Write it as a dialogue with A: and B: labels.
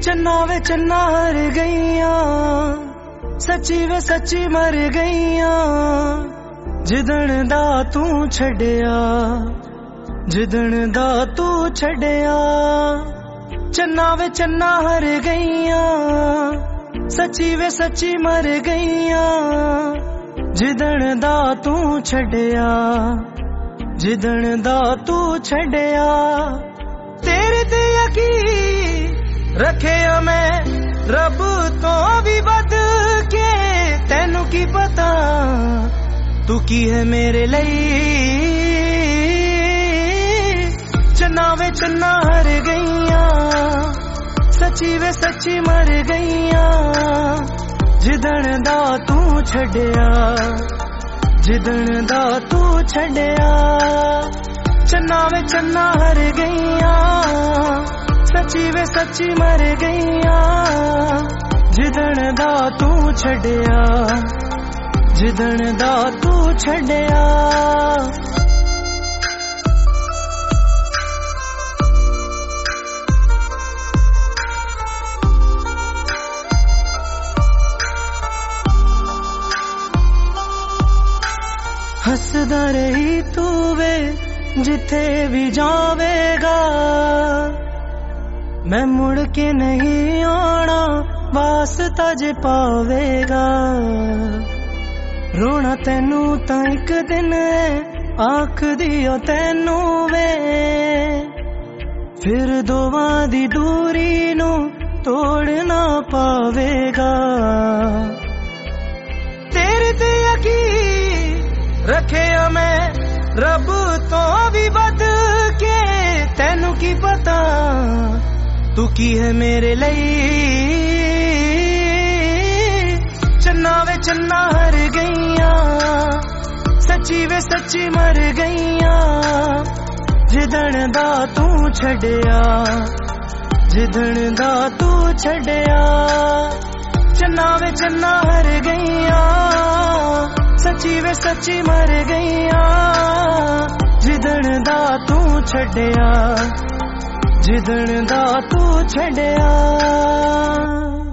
A: चन्ना वे चन्ना हर गईया सच्ची वे सच्ची मर गईया जिदण दा तू छड़िया जिदण दा तू छड़िया चन्ना वे चन्ना हर गईया सच्ची वे सच्ची मर गईया जिदण दा तू छड़िया जिदण दा तू छड़िया तेरे ते यकीन रखे मैं रब तो भी बद के तेनू की पता तू की है मेरे लिए चन्ना वे चन्ना हर गईया सच्ची वे सच्ची मर गईया जिदण दा तू छड़िया जिदण दा तू छड़िया चन्ना वे चन्ना हर गईया सच्ची वे सच्ची मर गईया जिदण दा तू छड़िया जिदण दा तू छड़िया हसदा रही तू वे जिथे भी जावेगा मैं मुड़ के नहीं आना वास्ता जे पावेगा रोना तेनू तां एक दिन आख दियो तेनू वे फिर दोवां दी दूरी नू तोड़ना पावेगा तेरे ते यकीन रखे मैं रब तो भी बद के तेनू की पता तू की है मेरे लिए चन्ना वे चन्ना हर गईया सच्ची वे सच्ची मर गईया जिदण दा तू छड़िया जिदण दा तू छड़िया चन्ना वे चन्ना हर गईया सच्ची वे सच्ची मर गईया जिदण दा तू छड़िया जिदण दा तू छड़िया।